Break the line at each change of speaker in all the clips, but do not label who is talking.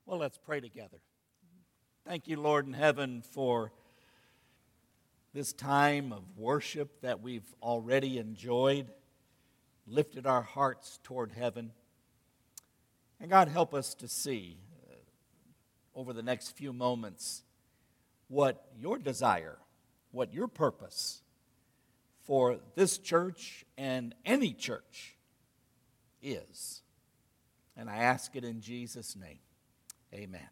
Well, let's pray together. Thank you, Lord in heaven, for this time of worship that we've already enjoyed, lifted our hearts toward heaven. And God, help us to see over the next few moments what your desire, what your purpose for this church and any church is. And I ask it in Jesus' name. Amen.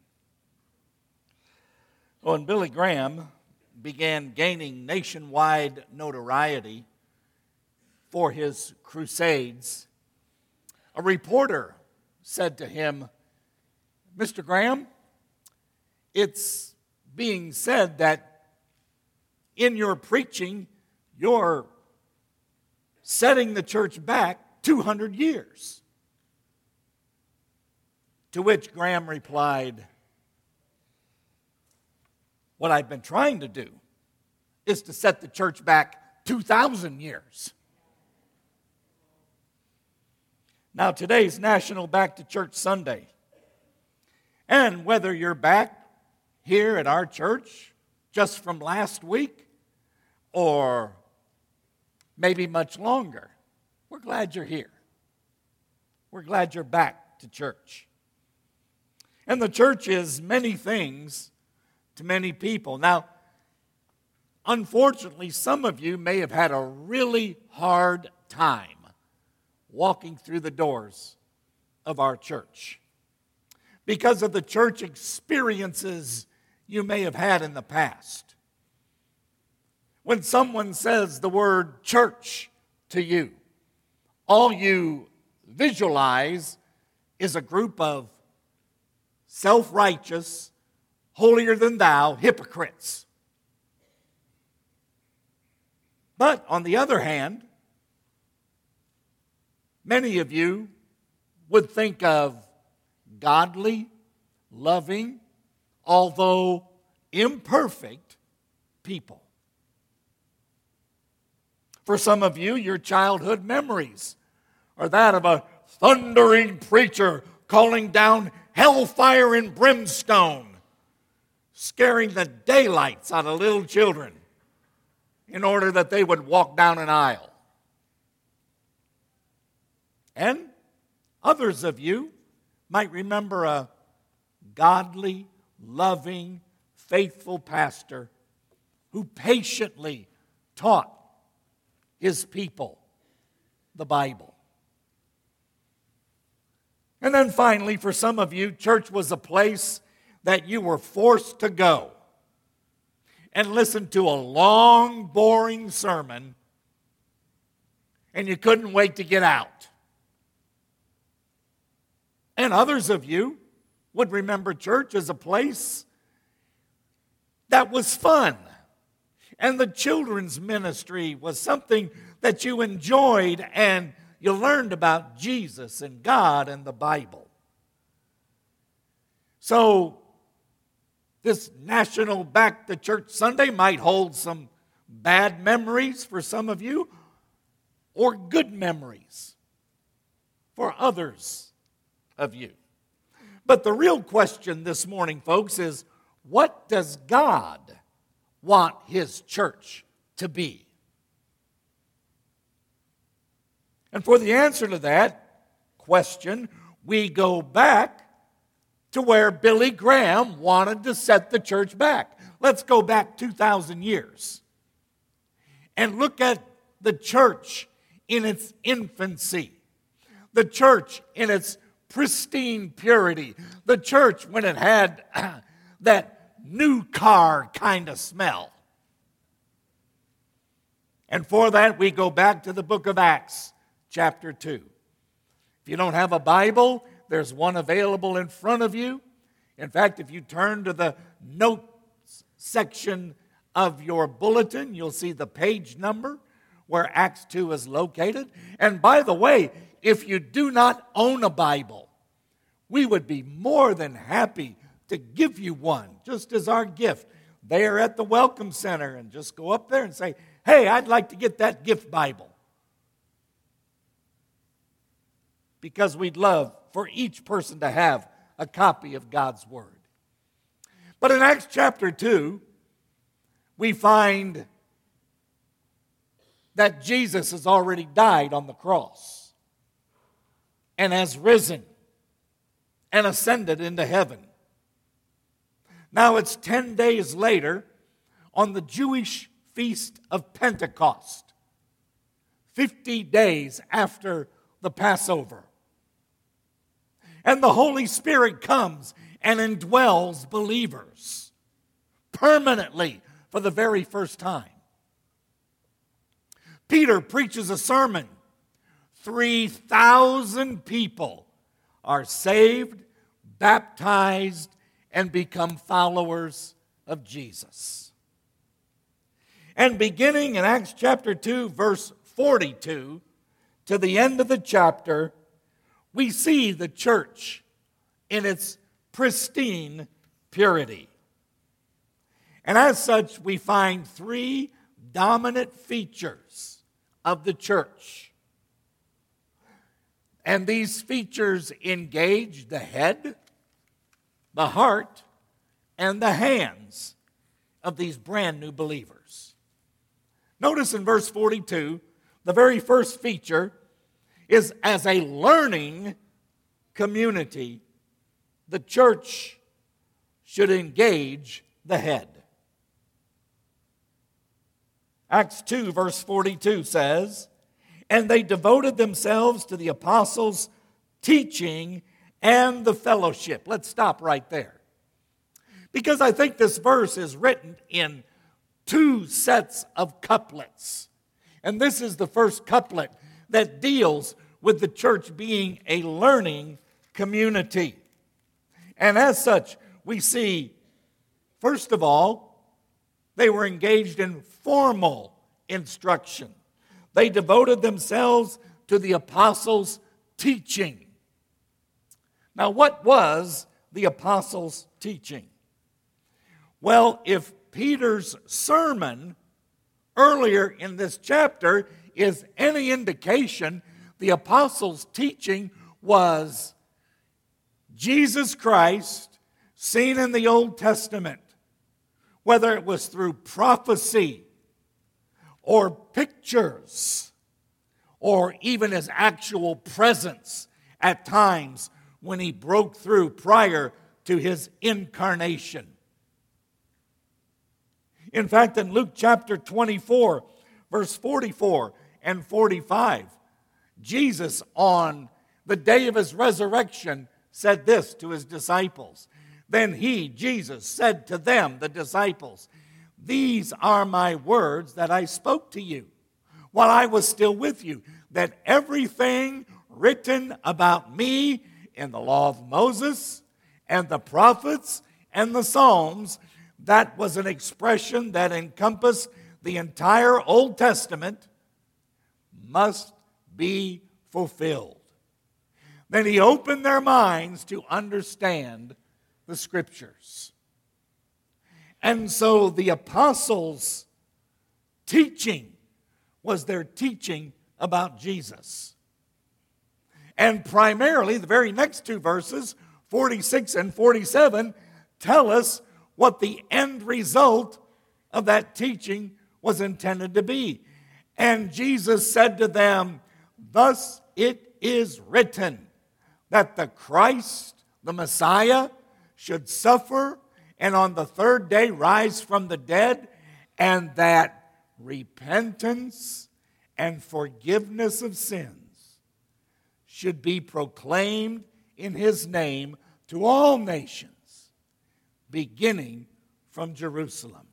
When Billy Graham began gaining nationwide notoriety for his crusades, a reporter said to him, "Mr. Graham, it's being said that in your preaching, you're setting the church back 200 years. To which Graham replied, "What I've been trying to do is to set the church back 2,000 years. Now, today's National Back to Church Sunday. And whether you're back here at our church just from last week or maybe much longer, we're glad you're here. We're glad you're back to church. And the church is many things to many people. Now, unfortunately, some of you may have had a really hard time walking through the doors of our church because of the church experiences you may have had in the past. When someone says the word church to you, all you visualize is a group of self-righteous, holier-than-thou hypocrites. But on the other hand, many of you would think of godly, loving, although imperfect people. For some of you, your childhood memories are that of a thundering preacher calling down hellfire and brimstone, scaring the daylights out of little children in order that they would walk down an aisle. And others of you might remember a godly, loving, faithful pastor who patiently taught his people the Bible. And then finally, for some of you, church was a place that you were forced to go and listen to a long, boring sermon, and you couldn't wait to get out. And others of you would remember church as a place that was fun, and the children's ministry was something that you enjoyed, and you learned about Jesus and God and the Bible. So, this National Back to Church Sunday might hold some bad memories for some of you, or good memories for others of you. But the real question this morning, folks, is what does God want His church to be? And for the answer to that question, we go back to where Billy Graham wanted to set the church back. Let's go back 2,000 years and look at the church in its infancy, the church in its pristine purity, the church when it had that new car kind of smell. And for that, we go back to the book of Acts, chapter 2. If you don't have a Bible, there's one available in front of you. In fact, if you turn to the notes section of your bulletin, you'll see the page number where Acts 2 is located. And by the way, if you do not own a Bible, we would be more than happy to give you one, just as our gift there at the Welcome Center. And just go up there and say, "Hey, I'd like to get that gift Bible." Because we'd love for each person to have a copy of God's Word. But in Acts chapter 2, we find that Jesus has already died on the cross and has risen and ascended into heaven. Now it's 10 days later on the Jewish feast of Pentecost, 50 days after the Passover. And the Holy Spirit comes and indwells believers permanently for the very first time. Peter preaches a sermon. 3,000 people are saved, baptized, and become followers of Jesus. And beginning in Acts chapter 2, verse 42, to the end of the chapter, we see the church in its pristine purity. And as such, we find three dominant features of the church. And these features engage the head, the heart, and the hands of these brand new believers. Notice in verse 42, the very first feature is as a learning community, the church should engage the head. Acts 2, verse 42 says, "And they devoted themselves to the apostles' teaching and the fellowship." Let's stop right there. Because I think this verse is written in two sets of couplets. And this is the first couplet that deals with the church being a learning community. And as such, we see, first of all, they were engaged in formal instruction. They devoted themselves to the apostles' teaching. Now, what was the apostles' teaching? Well, if Peter's sermon earlier in this chapter is any indication, the apostles' teaching was Jesus Christ seen in the Old Testament, whether it was through prophecy or pictures or even his actual presence at times when he broke through prior to his incarnation. In fact, in Luke chapter 24, verse 44 and 45, Jesus on the day of his resurrection said this to his disciples. Then he, Jesus, said to them, the disciples, "These are my words that I spoke to you while I was still with you, that everything written about me in the law of Moses and the prophets and the Psalms," that was an expression that encompassed the entire Old Testament, "must be fulfilled." Then he opened their minds to understand the Scriptures. And so the apostles' teaching was their teaching about Jesus. And primarily, the very next two verses, 46 and 47, tell us what the end result of that teaching was intended to be. "And Jesus said to them, Thus it is written, that the Christ, the Messiah, should suffer and on the third day rise from the dead, and that repentance and forgiveness of sins should be proclaimed in his name to all nations, beginning from Jerusalem."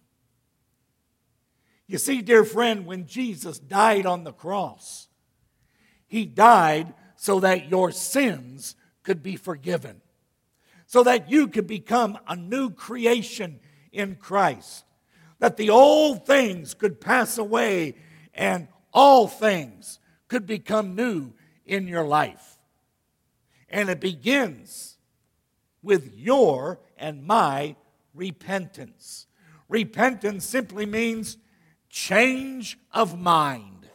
You see, dear friend, when Jesus died on the cross, he died so that your sins could be forgiven, so that you could become a new creation in Christ, that the old things could pass away and all things could become new in your life. And it begins with your and my repentance. Repentance simply means change of mind.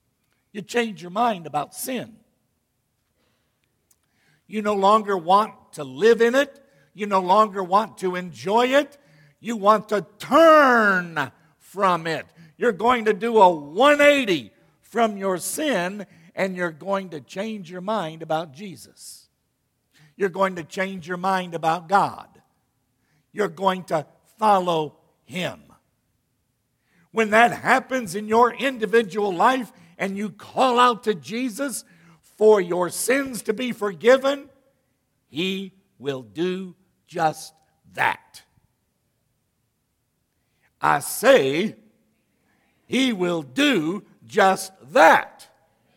You change your mind about sin. You no longer want to live in it. You no longer want to enjoy it. You want to turn from it. You're going to do a 180 from your sin, and you're going to change your mind about Jesus. You're going to change your mind about God. You're going to follow Him. When that happens in your individual life and you call out to Jesus for your sins to be forgiven, He will do just that. I say, He will do just that.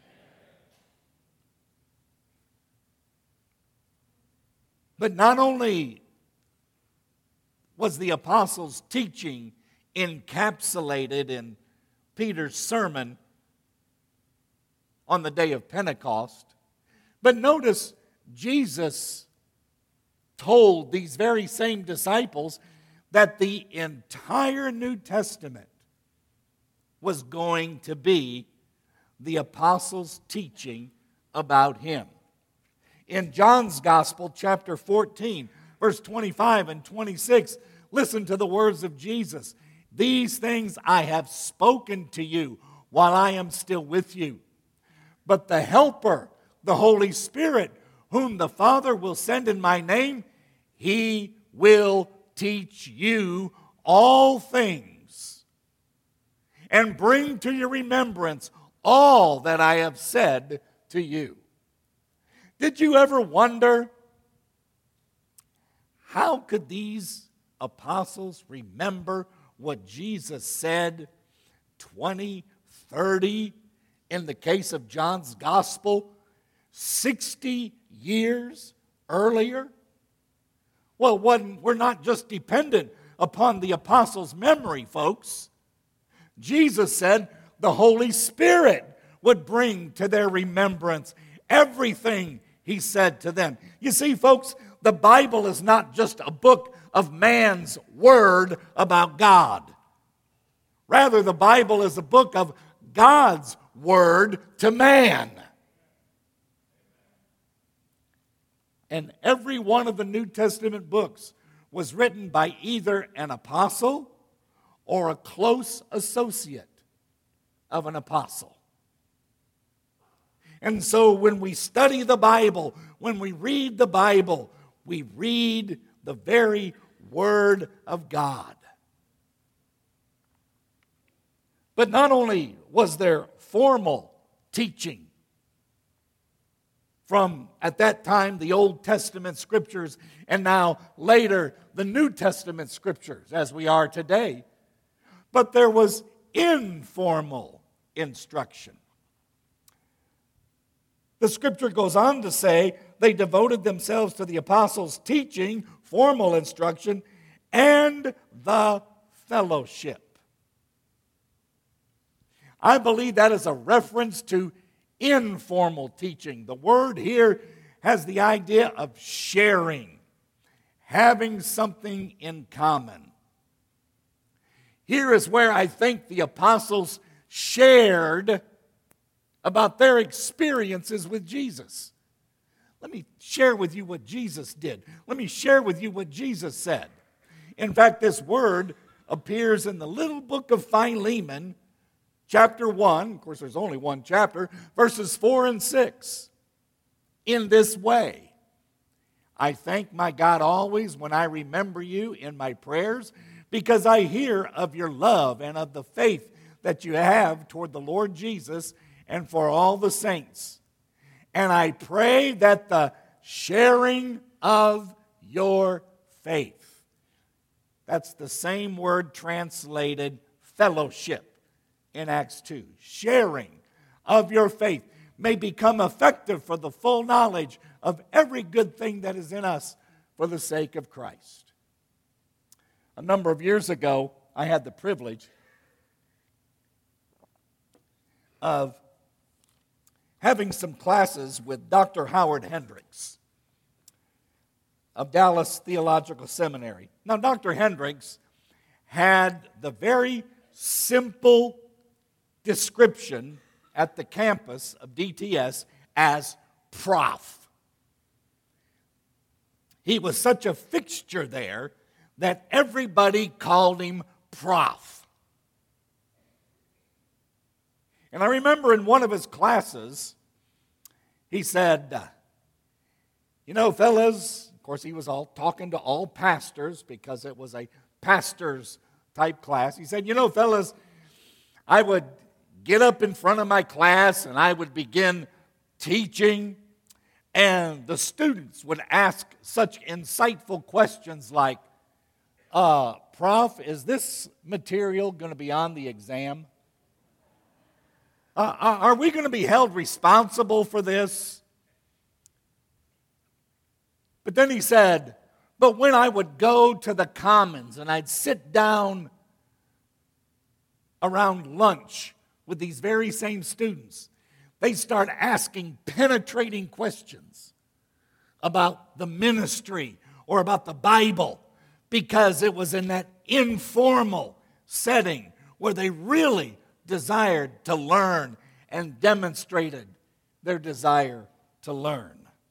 But not only was the apostles' teaching encapsulated in Peter's sermon on the day of Pentecost, but notice Jesus told these very same disciples that the entire New Testament was going to be the apostles' teaching about Him. In John's Gospel, chapter 14, verse 25 and 26, listen to the words of Jesus. These things I have spoken to you while I am still with you. But the Helper, the Holy Spirit, whom the Father will send in my name, He will teach you all things and bring to your remembrance all that I have said to you. Did you ever wonder, how could these apostles remember what Jesus said 20, 30, in the case of John's Gospel, 60 years earlier? Well, we're not just dependent upon the apostles' memory, folks. Jesus said the Holy Spirit would bring to their remembrance everything He said to them. You see, folks, the Bible is not just a book of man's word about God. Rather, the Bible is a book of God's word to man. And every one of the New Testament books was written by either an apostle or a close associate of an apostle. And so when we study the Bible, when we read the Bible, we read the very Word of God. But not only was there formal teaching from, at that time, the Old Testament Scriptures, and now later the New Testament Scriptures, as we are today, but there was informal instruction. The Scripture goes on to say they devoted themselves to the apostles' teaching, formal instruction, and the fellowship. I believe that is a reference to informal teaching. The word here has the idea of sharing, having something in common. Here is where I think the apostles shared about their experiences with Jesus. Let me share with you what Jesus did. Let me share with you what Jesus said. In fact, this word appears in the little book of Philemon, chapter 1. Of course, there's only one chapter, verses 4 and 6. In this way, I thank my God always when I remember you in my prayers, because I hear of your love and of the faith that you have toward the Lord Jesus and for all the saints. And I pray that the sharing of your faith, that's the same word translated fellowship in Acts 2, sharing of your faith may become effective for the full knowledge of every good thing that is in us for the sake of Christ. A number of years ago, I had the privilege of having some classes with Dr. Howard Hendricks of Dallas Theological Seminary. Now, Dr. Hendricks had the very simple description at the campus of DTS as prof. He was such a fixture there that everybody called him Prof. And I remember in one of his classes, he said, you know, fellas, of course he was all talking to all pastors because it was a pastor's type class. He said, you know, fellas, I would get up in front of my class and I would begin teaching, and the students would ask such insightful questions like, Prof, is this material going to be on the exam? Are we going to be held responsible for this? But then he said, but when I would go to the Commons and I'd sit down around lunch with these very same students, they start asking penetrating questions about the ministry or about the Bible, because it was in that informal setting where they really desired to learn and demonstrated their desire to learn.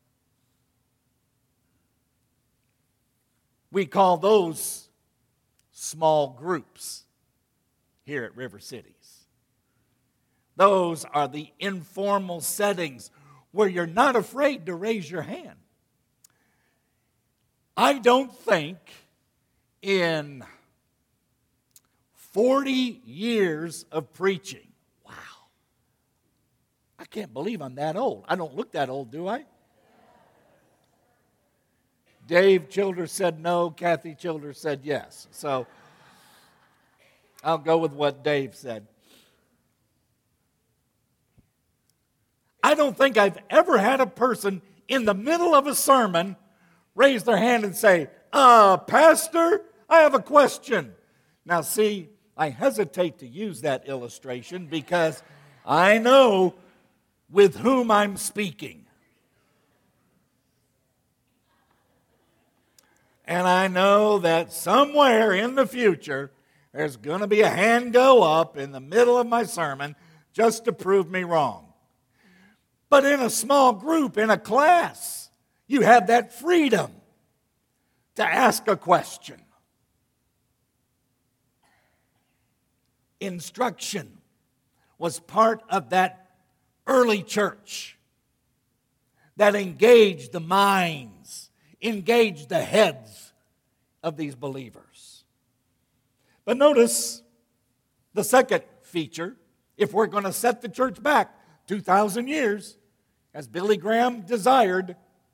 We call those small groups here at River Cities. Those are the informal settings where you're not afraid to raise your hand. I don't think in 40 years of preaching, wow, I can't believe I'm that old. I don't look that old, do I? Dave Childers said no, Kathy Childers said yes. So I'll go with what Dave said. I don't think I've ever had a person in the middle of a sermon raise their hand and say, Pastor, I have a question. Now see, I hesitate to use that illustration because I know with whom I'm speaking. And I know that somewhere in the future, there's going to be a hand go up in the middle of my sermon just to prove me wrong. But in a small group, in a class, you have that freedom to ask a question. Instruction was part of that early church that engaged the minds, engaged the heads of these believers. But notice the second feature, if we're going to set the church back 2,000 years, as Billy Graham desired,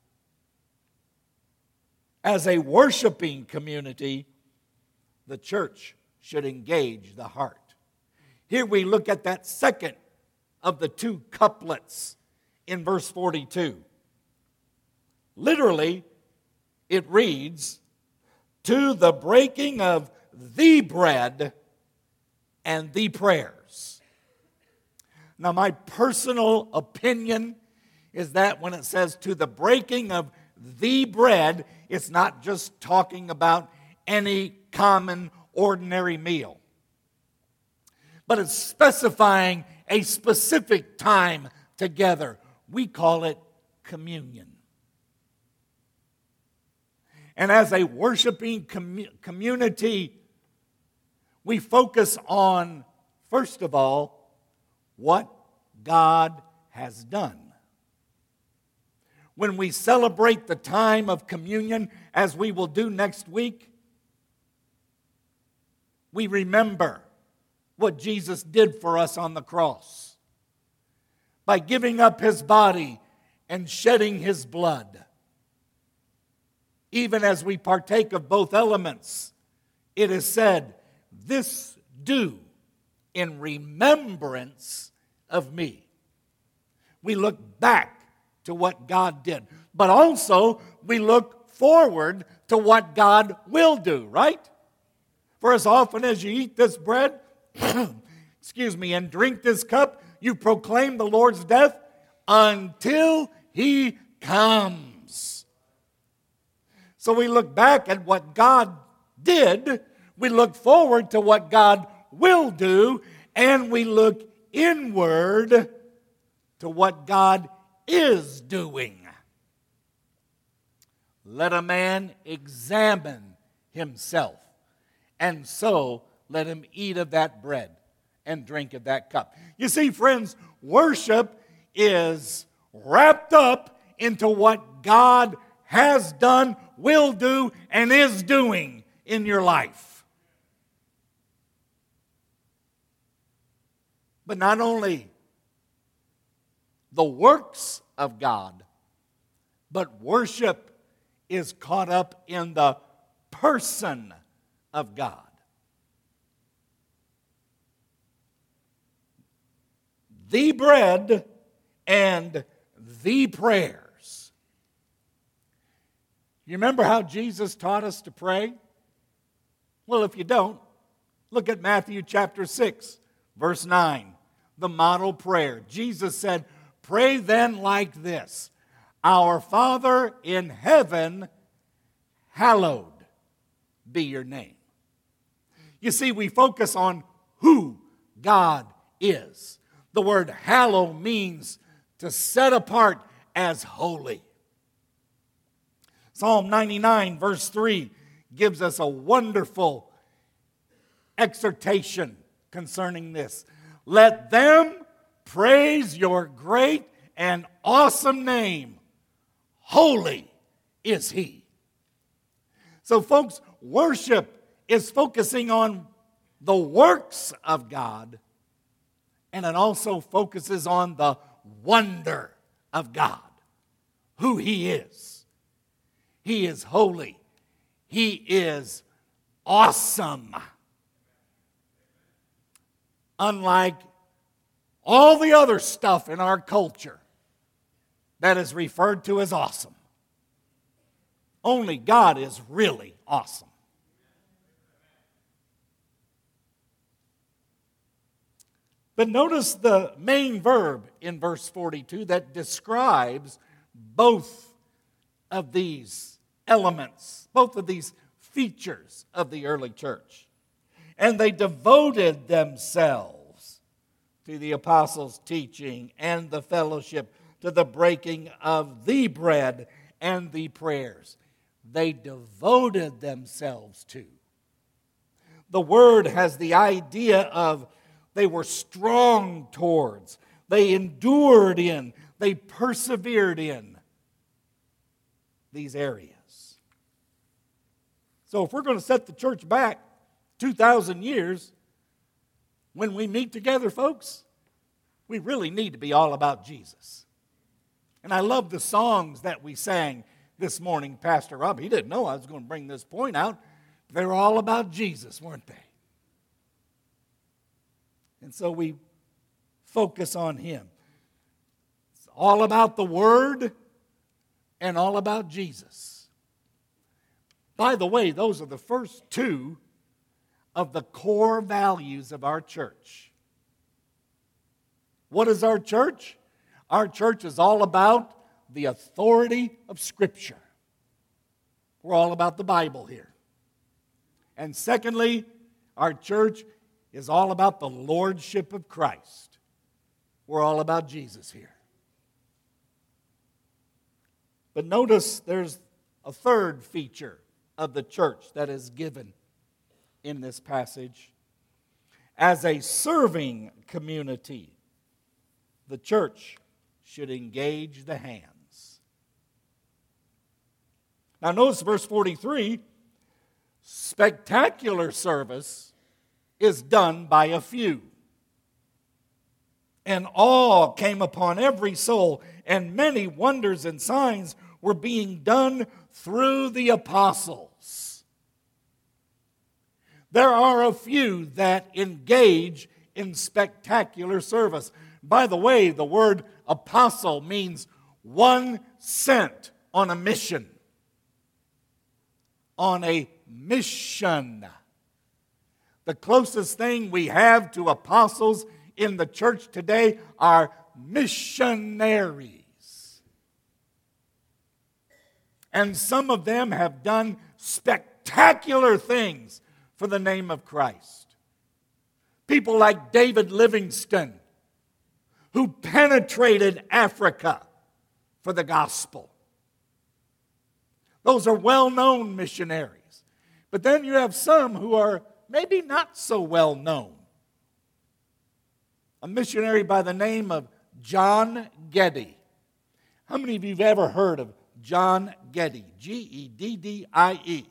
as a worshiping community, the church should engage the heart. Here we look at that second of the two couplets in verse 42. Literally, it reads, to the breaking of the bread and the prayers. Now, my personal opinion is that when it says to the breaking of the bread, it's not just talking about any common, ordinary meal, but it's specifying a specific time together. We call it communion. And as a worshiping community, we focus on, first of all, what God has done. When we celebrate the time of communion, as we will do next week, we remember what Jesus did for us on the cross by giving up his body and shedding his blood. Even as we partake of both elements, it is said, this do in remembrance of me. We look back to what God did, but also we look forward to what God will do, right? For as often as you eat this bread, and drink this cup, you proclaim the Lord's death until he comes. So we look back at what God did, we look forward to what God will do, and we look inward to what God is doing. let a man examine himself, and so let him eat of that bread and drink of that cup. You see, friends, worship is wrapped up into what God has done, will do, and is doing in your life. But not only the works of God, but worship is caught up in the person of God. The bread and the prayers. You remember how Jesus taught us to pray? Well, if you don't, look at Matthew chapter 6, verse 9, the model prayer. Jesus said, "Pray then like this, Our Father in heaven, hallowed be your name." You see, we focus on who God is. The word hallow means to set apart as holy. Psalm 99 verse 3 gives us a wonderful exhortation concerning this. Let them praise your great and awesome name. Holy is He. So folks, worship is focusing on the works of God, and it also focuses on the wonder of God, who He is. He is holy. He is awesome. Unlike all the other stuff in our culture that is referred to as awesome, only God is really awesome. But notice the main verb in verse 42 that describes both of these elements, both of these features of the early church. And they devoted themselves to the apostles' teaching and the fellowship, to the breaking of the bread and the prayers. They devoted themselves to. The word has the idea of they were strong towards, they endured in, they persevered in these areas. So if we're going to set the church back 2,000 years, when we meet together, folks, we really need to be all about Jesus. And I love the songs that we sang this morning, Pastor Rob. He didn't know I was going to bring this point out. They were all about Jesus, weren't they? And so we focus on Him. It's all about the Word and all about Jesus. By the way, those are the first two of the core values of our church. What is our church? Our church is all about the authority of Scripture. We're all about the Bible here. And secondly, our church is all about the lordship of Christ. We're all about Jesus here. But notice there's a third feature of the church that is given in this passage. As a serving community, the church should engage the hands. Now notice verse 43, spectacular service is done by a few. And awe came upon every soul, and many wonders and signs were being done through the apostles. There are a few that engage in spectacular service. By the way, the word apostle means one sent on a mission. On a mission. The closest thing we have to apostles in the church today are missionaries. And some of them have done spectacular things for the name of Christ. People like David Livingstone, who penetrated Africa for the gospel. Those are well-known missionaries. But then you have some who are maybe not so well-known. A missionary by the name of John Geddie. How many of you have ever heard of John Geddie? Geddie.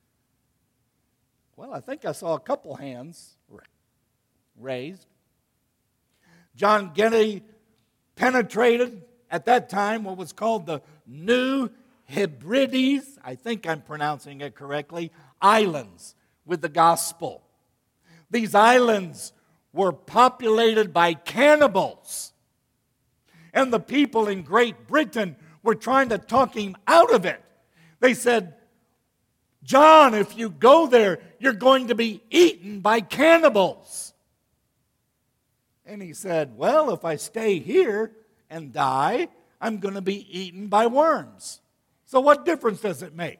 Well, I think I saw a couple hands raised. John Geddie penetrated at that time what was called the New Hebrides, I think I'm pronouncing it correctly, islands with the gospel. These islands were populated by cannibals. And the people in Great Britain were trying to talk him out of it. They said, John, if you go there, you're going to be eaten by cannibals. And he said, well, if I stay here and die, I'm going to be eaten by worms. So what difference does it make?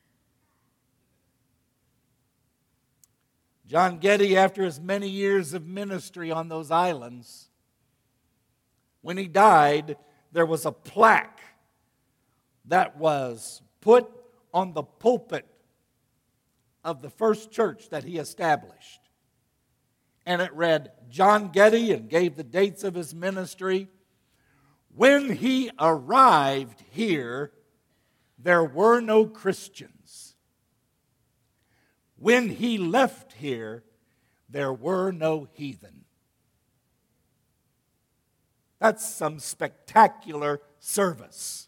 John Geddie, after his many years of ministry on those islands, when he died, there was a plaque that was put on the pulpit of the first church that he established. And it read, John Geddie, and gave the dates of his ministry. When he arrived here, there were no Christians. When he left here, there were no heathen. That's some spectacular service.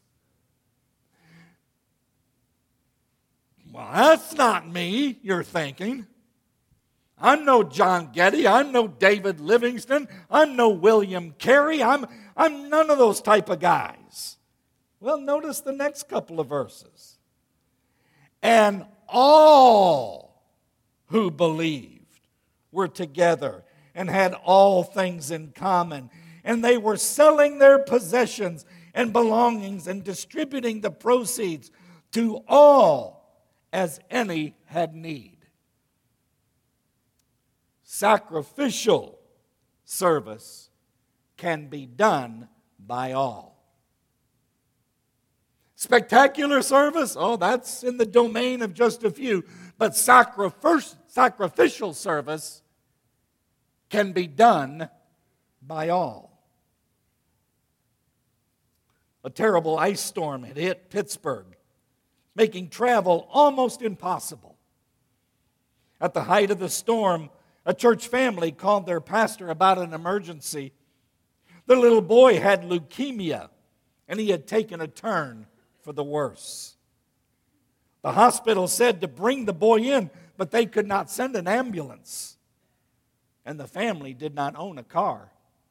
Well, that's not me, you're thinking. I'm no John Geddie. I'm no David Livingston. I'm no William Carey. I'm none of those type of guys. Well, notice the next couple of verses. And all who believed were together and had all things in common. And they were selling their possessions and belongings and distributing the proceeds to all as any had need. Sacrificial service can be done by all. Spectacular service, oh, that's in the domain of just a few. But sacrificial service can be done by all. A terrible ice storm had hit Pittsburgh, making travel almost impossible. At the height of the storm, a church family called their pastor about an emergency. The little boy had leukemia, and he had taken a turn for the worse. The hospital said to bring the boy in, but they could not send an ambulance. And the family did not own a car.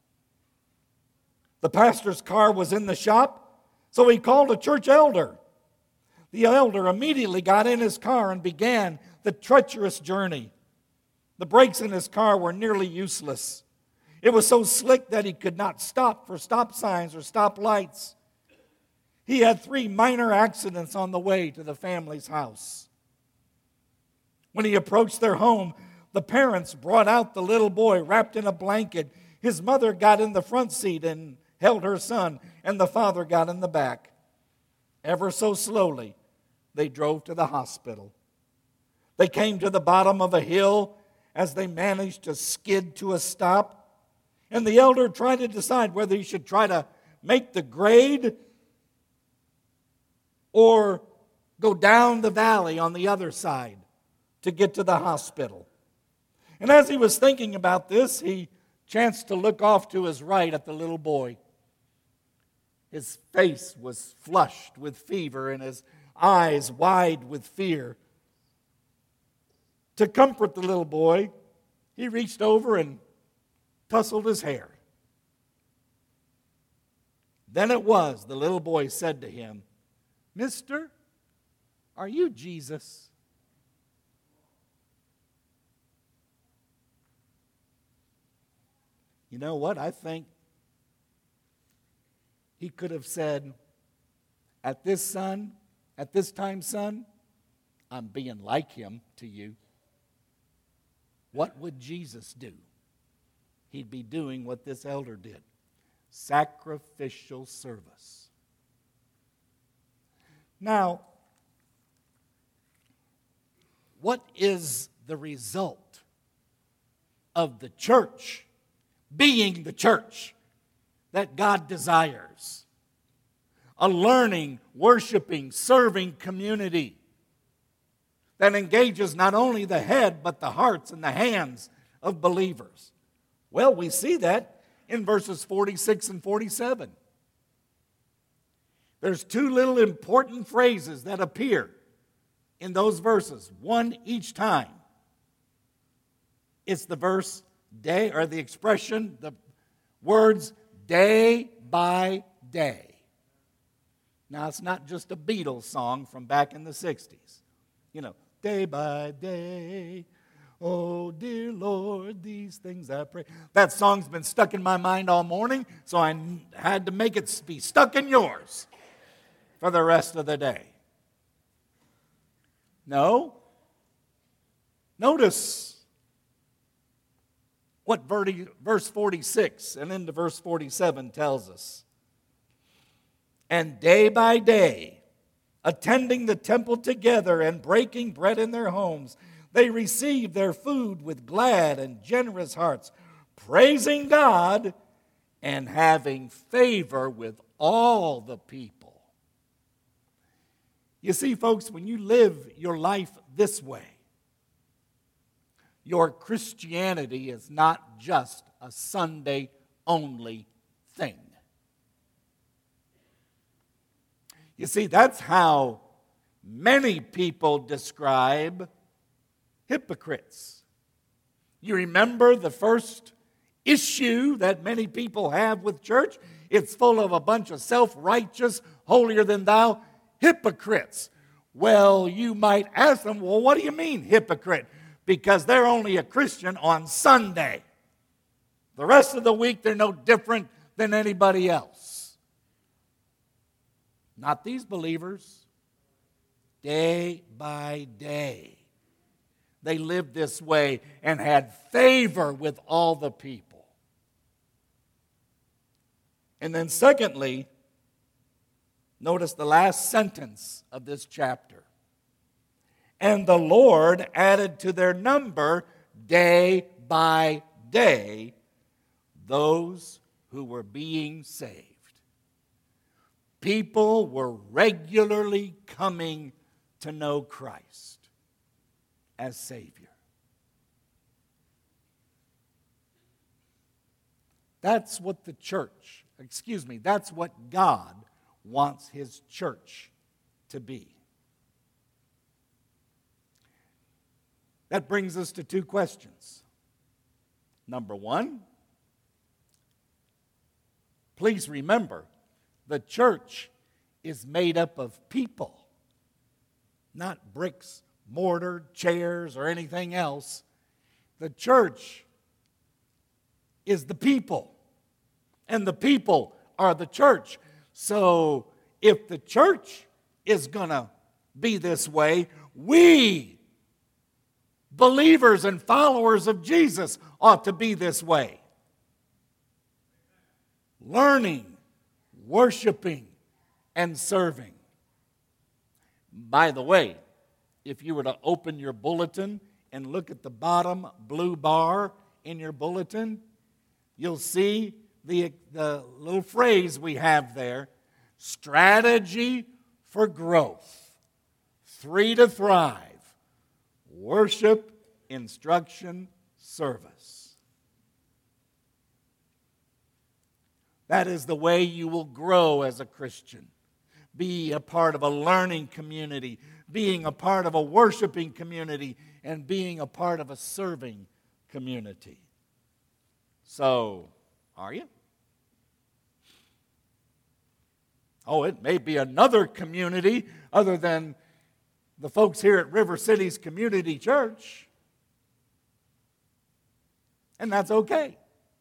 The pastor's car was in the shop, so he called a church elder. The elder immediately got in his car and began the treacherous journey. The brakes in his car were nearly useless. It was so slick that he could not stop for stop signs or stop lights. He had 3 minor accidents on the way to the family's house. When he approached their home, the parents brought out the little boy wrapped in a blanket. His mother got in the front seat and held her son, and the father got in the back. Ever so slowly, they drove to the hospital. They came to the bottom of a hill as they managed to skid to a stop. And the elder tried to decide whether he should try to make the grade or go down the valley on the other side to get to the hospital. And as he was thinking about this, he chanced to look off to his right at the little boy. His face was flushed with fever and his eyes wide with fear. To comfort the little boy, he reached over and tousled his hair. Then it was the little boy said to him, "Mister, are you Jesus?" You know what? I think he could have said, at this time, son, I'm being like him to you. What would Jesus do? He'd be doing what this elder did. Sacrificial service. Now, what is the result of the church being the church that God desires? A learning, worshiping, serving community that engages not only the head but the hearts and the hands of believers. Well, we see that in verses 46 and 47. There's two little important phrases that appear in those verses, one each time. It's the verse day, or the expression, the words day by day. Now, it's not just a Beatles song from back in the 60s. You know, day by day, oh dear Lord, these things I pray. That song's been stuck in my mind all morning, so I had to make it be stuck in yours for the rest of the day. No. Notice what verse 46 and into verse 47 tells us. And day by day, attending the temple together and breaking bread in their homes, they received their food with glad and generous hearts, praising God and having favor with all the people. You see, folks, when you live your life this way, your Christianity is not just a Sunday-only thing. You see, that's how many people describe hypocrites. You remember the first issue that many people have with church? It's full of a bunch of self-righteous, holier-than-thou hypocrites. Well, you might ask them, well, what do you mean hypocrite? Because they're only a Christian on Sunday. The rest of the week, they're no different than anybody else. Not these believers. Day by day, they lived this way and had favor with all the people. And then secondly, notice the last sentence of this chapter. And the Lord added to their number day by day those who were being saved. People were regularly coming to know Christ as Savior. That's what that's what God wants His church to be. That brings us to two questions. Number one, please remember, the church is made up of people, not bricks, mortar, chairs, or anything else. The church is the people, and the people are the church. So if the church is going to be this way, we, believers and followers of Jesus, ought to be this way. Learning, worshiping, and serving. By the way, if you were to open your bulletin and look at the bottom blue bar in your bulletin, you'll see the little phrase we have there, strategy for growth, 3 to thrive, worship, instruction, service. That is the way you will grow as a Christian. Be a part of a learning community, being a part of a worshiping community, and being a part of a serving community. So, are you? Oh, it may be another community other than the folks here at River City's Community Church. And that's okay.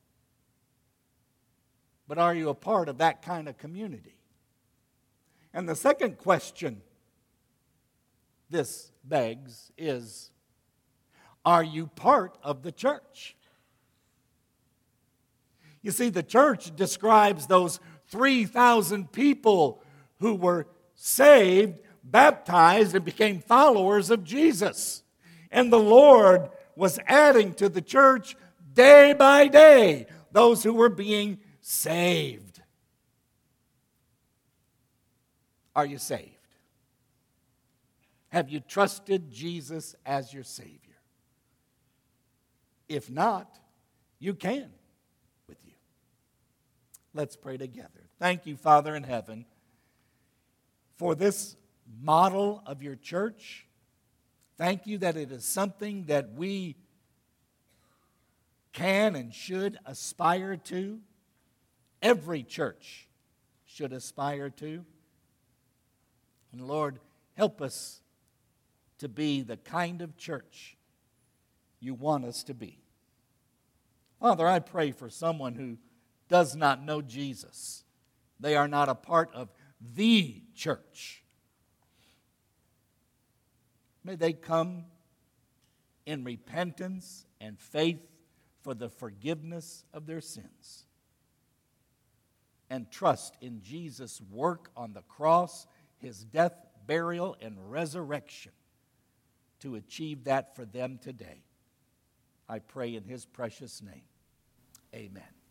But are you a part of that kind of community? And the second question this begs is, are you part of the church? You see, the church describes those 3,000 people who were saved, baptized, and became followers of Jesus. And the Lord was adding to the church day by day those who were being saved. Are you saved? Have you trusted Jesus as your Savior? If not, you can with you. Let's pray together. Thank you, Father in heaven, for this model of your church. Thank you that it is something that we can and should aspire to. Every church should aspire to. And Lord, help us to be the kind of church you want us to be. Father, I pray for someone who does not know Jesus. They are not a part of the church. May they come in repentance and faith for the forgiveness of their sins, and trust in Jesus' work on the cross, his death, burial, and resurrection to achieve that for them today. I pray in his precious name. Amen.